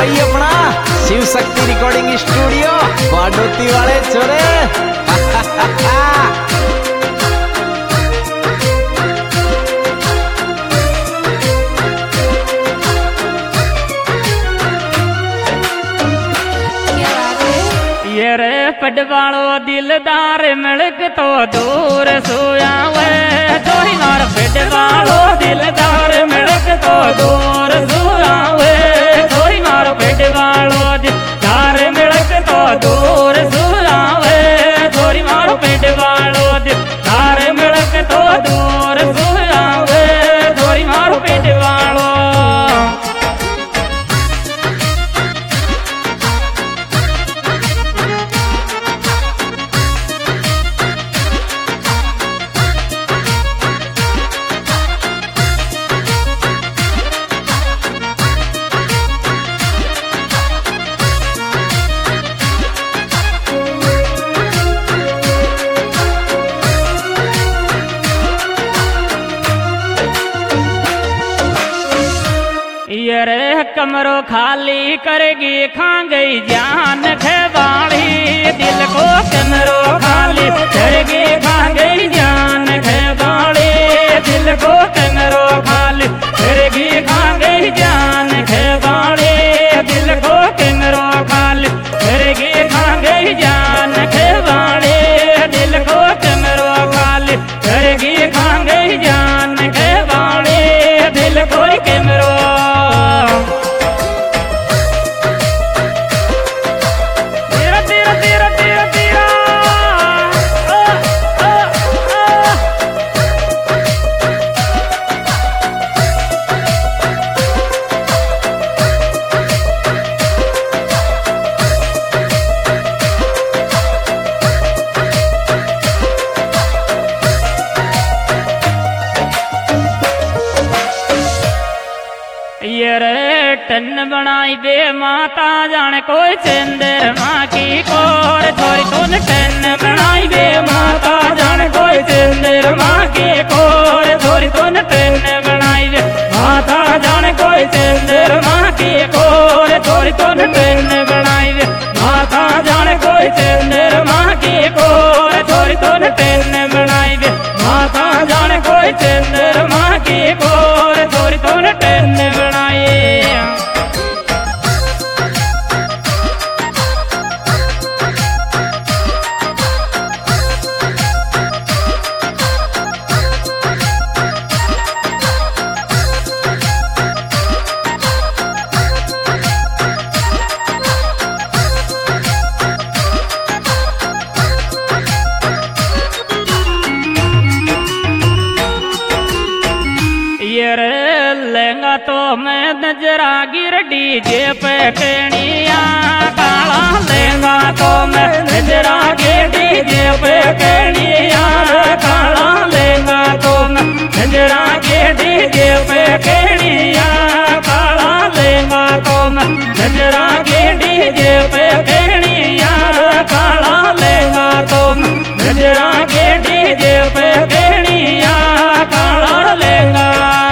वही अपना Shiv Shakti recording studio बाडोती वाले छोरे। ये रे पडवालो दिलदार मिलक तो दूर सोया वे जोरी मार पडवालो दिलदार मिलक तो दूर सोया वे जोरी मार पडवालो दिलदार मिलक तो दूर सोया वे जोरी मार पडवालो दिलदार मिलक तो दूर सोया वे जोरी मार पडवालो। ये रे कमरो खाली करेगी खा गई जान खेवाली दिल को कमरो खाली करेगी खा गई जान खेवाली दिल को कमरो खाली करेगी खा गई जान खेवाली दिल को कमरो खाली करेगी खा गई जान खेवाली दिल को कमरो खाली करेगी खा गई जान खेवाली दिल को कमरो। ये रे टन बनाई बे माता जाने कोई चंद्रमा की कोर थोड़ी तूने टन बनाई बे माता जाने कोई चंद्रमा की कोर थोड़ी तूने टन बनाई बे माता जाने कोई चंद्रमा की कोर थोड़ी तूने टन बनाई बे माता जाने कोई चंद्रमा की कोर थोड़ी तूने टन बनाई बे माता जाने कोई चंद्रमा की कोर थोड़ी तूने टन बनाई। ये रे लहंगा तो मैं नजरा गिर डीजे पे केणिया काला लहंगा तो मैं नजरा गिर डीजे पे केणिया काला लहंगा तो मैं नजरा गिर डीजे पे केणिया काला लहंगा तो मैं नजरा गिर डीजे पे केणिया काला लहंगा तो मैं नजरा गिर डीजे पे केणिया काला लहंगा।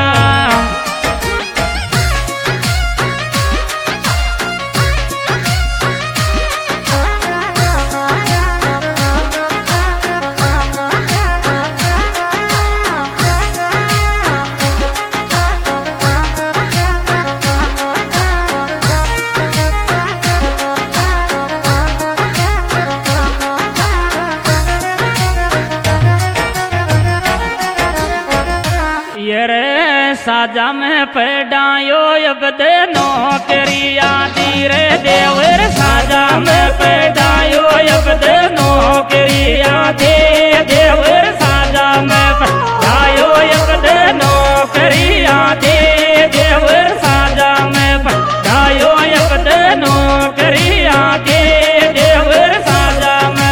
ये रे साजा में पैडायो अब दे नौकरिया धीरे देवर साजा में पैडायो अब दे नौकरिया दे देवर साजा में पैडायो अब दे नौकरिया दे देवर साजा में पैडायो अब दे नौकरिया दे देवर साजा में।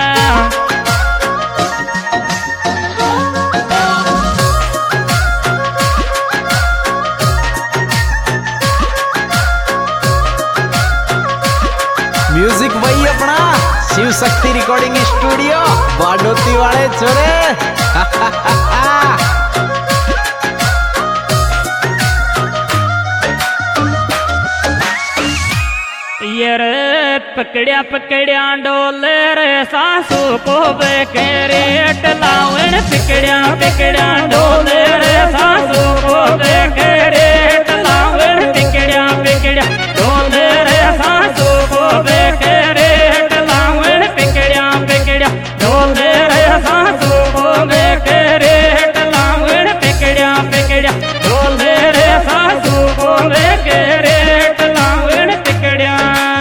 म्यूजिक वही अपना शिव शक्ति रिकॉर्डिंग स्टूडियो बाडोती वाले छोरे। पकड़िया पकड़िया डोले रे सासू को बेकरेट लावण पकड़िया पकड़िया डोले रे सासू को बेकरेट लावण पकड़िया पकड़िया डोले रे सासू को बेकरेट लावण पकड़िया पकड़िया डोले रे सासू को बेकरेट लावण पकड़िया पकड़िया डोले रे सासू को बेकरेट लावण पकड़िया।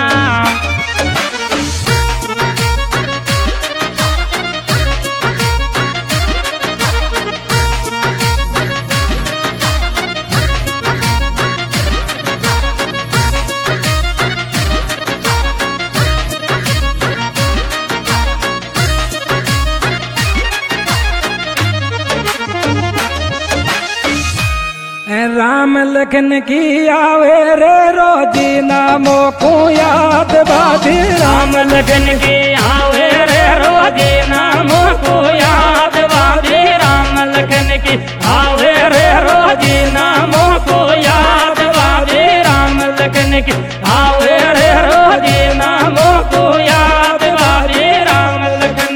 राम लखन की आवे रे रोजी नामो को याद बाधी राम लखन की आवे रे रोजी नामो को याद बाधी राम लखन की आवे रे रोजी नामो को याद बाधी राम लखन की आवे रे रोजी नामो को याद बाधी राम लखन।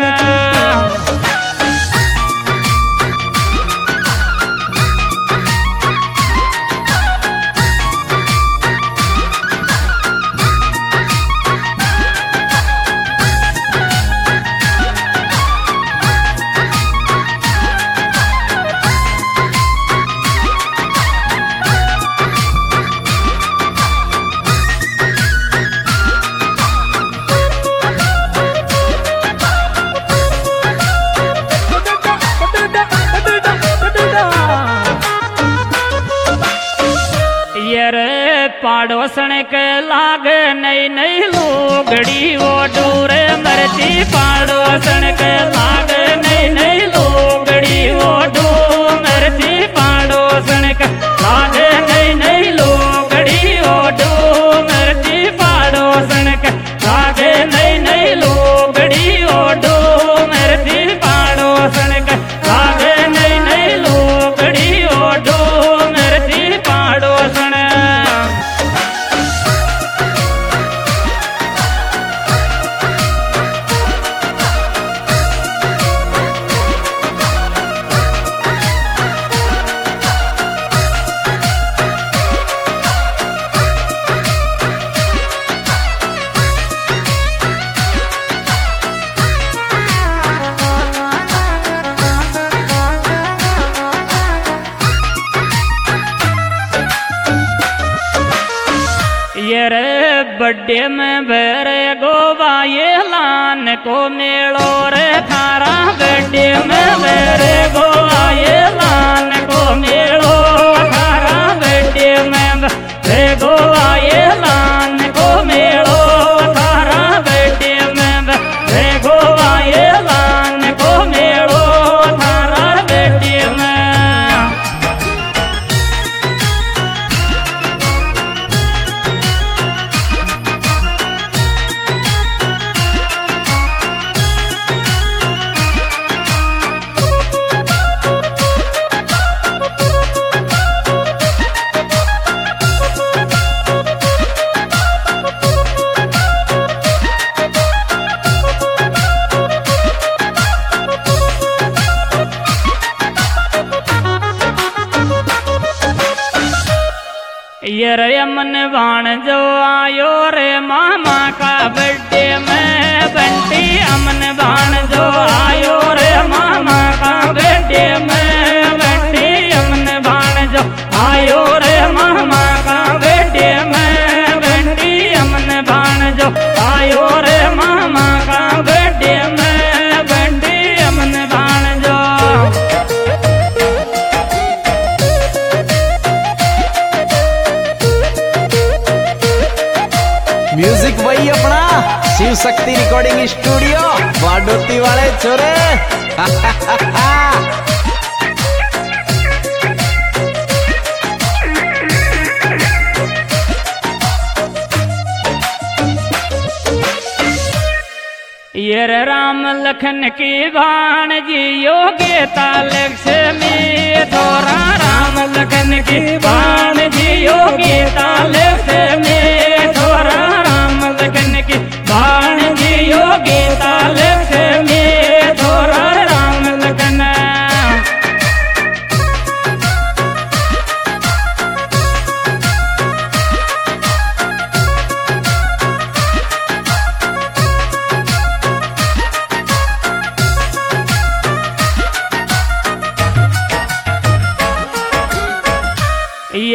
पड़ोसन के लाग नई नई लोगड़ी वो डूरे मरती पड़ोसन के लाग नई नई लोगड़ी वो डू मरती पड़ोसन के लाग नई नई लोगड़ी वो डू मरती पड़ोसन के लाग नई नई लोगड़ी वो डू मरती पड़ोसन के लाग नई नई लोगड़ी वो डू मरती पड़ोसन। ये रे बड्डे में बेरे गोवा ये लान को मेड़ो रे थारा बड्डे में बेरे गोवा ये लान को मेड़ो थारा बड्डे में बेरे गोवा ये लान को मेड़ो थारा बड्डे में बेरे गोवा ये लान को मेड़ो थारा बड्डे में। ये रे मन भाण जो आयो रे मामा का बर्थडे में बंटी अमन भाण जो आयो रे मामा का बर्थडे में बंटी अमन भाण जो आयो रे मामा का बर्थडे में बंटी अमन भाण जो आयो रे मामा का बर्थडे में बंटी अमन भाण जो। म्यूजिक वही अपना शिव शक्ति रिकॉर्डिंग स्टूडियो बाडोती वाले छोरे। ये राम लखन की भाण जी योग्यता लक्ष्मी थोड़ा राम लखन की भाण जी योग्यता लक्ष्मी थोड़ा राम लखन की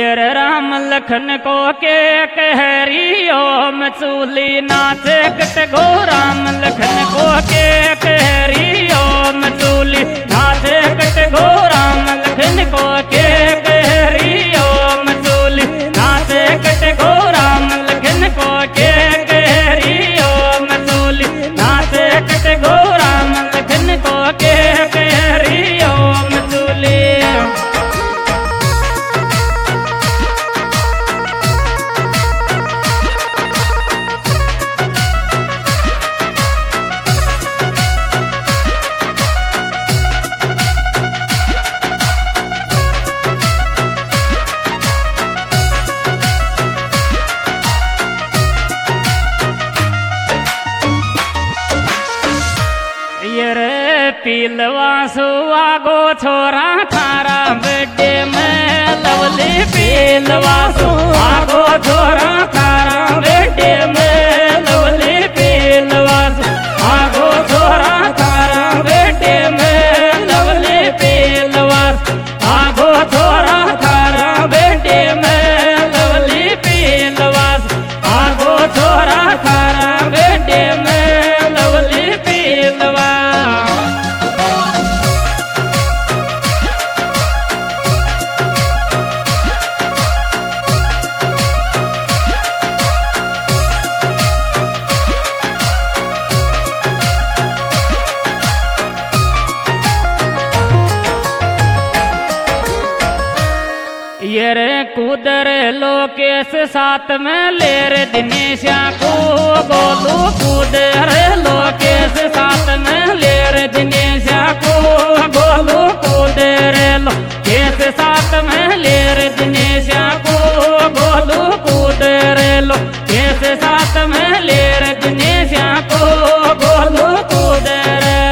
ये रे राम लखन को के कहरी ओम चूली नाचे कट गो राम लखन को के कहरी ओम चूली नाचे कट गो राम लखन को के कहरी ओम चूली नाचे कट गो राम लखन को के कहरी ओम चूली नाचे कट गो राम लखन को के कहरी ओम चूली। ये रे पीलवा सुआ गो छोरा थारा बेटे में लवली पीलवा सुआ गो छोरा थारा बेटे में लवली पीलवा सुआ गो छोरा थारा बेटे में लवली पीलवा सुआ गो छोरा थारा बेटे में लवली पीलवा सुआ गो छोरा थारा बेटे में लवली पीलवा। ये रे कूदर लोकेश साथ में ले रे दिनेशा को बोलू कूदर लोकेश साथ में ले रे दिनेशा को बोलू कूदर लोकेश साथ में ले रे दिनेशा को बोलू कूदर लोकेश साथ में ले रे दिनेशा को बोलू कूदर।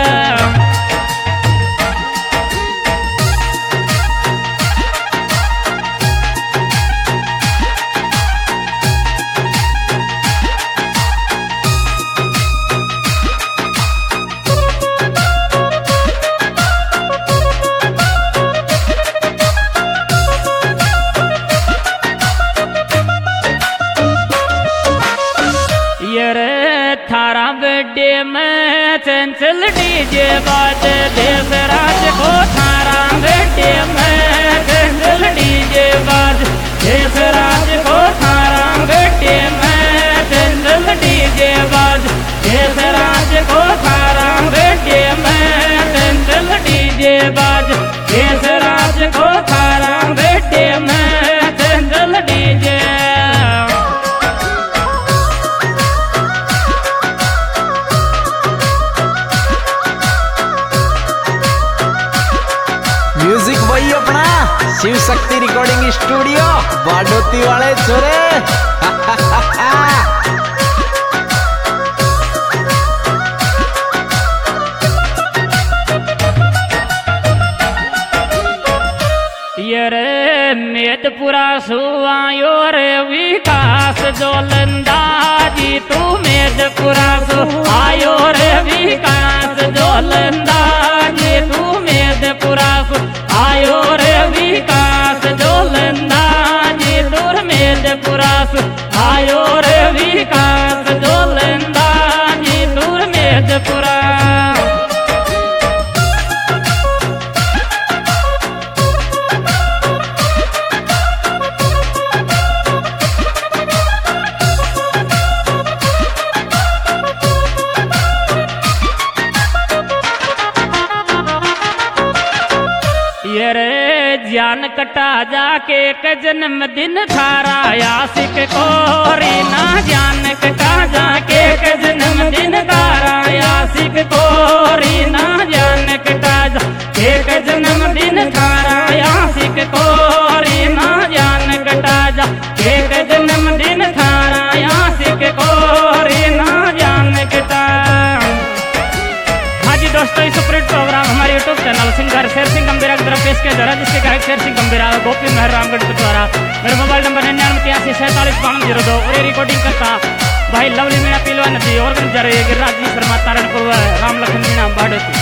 ये रे थारा बेडे में चंचल डीजे बाज देश राज को थारा बेडे में चंचल डीजे बाज देश राज को थारा बेडे में चंचल डीजे बाज देश राज को थारा बेडे में चंचल डीजे बाज देश राज को थारा बेडे में चंचल डीजे। म्यूजिक वही अपना शिव शक्ति रिकॉर्डिंग स्टूडियो बाडोती वाले छोरे। ये रे मेदपुरा सुआयो रे विकास जोलंदा जी तू मेदपुरा सुआयो रे विकास जोलंदा जी तू मेदपुरा आयो रे विकास जोलंदा जी दूर मेदपुरा आयो रे विकास जोलंदा जी दूर मेदपुरा। ये रे जान कटा जाके के जन्मदिन थारा आशिक कोरी ना जान कटा जाके के जन्मदिन थारा आशिक कोरी ना जान कटा जाके के जन्मदिन थारा आशिक कोरी ना जान कटा जाके के जन्मदिन थारा आशिक कोरी ना जान कटा। हाँ जी दोस्तों, इस सुपरहिट प्रोग्राम हमारे YouTube channel singer Sher Singh गंभीरा की तरफ पेश किया जा रहा है, जिसके गायक शेर सिंह गंभीरा गोपी मेहर रामगढ़ द्वारा। मेरा मोबाइल नंबर 9983475202 और ये रिकॉर्डिंग करता भाई लवली मीणा पीलवा नदी और गिरिराज शर्मा तारणपुर राम लखन मीणा बाडोती।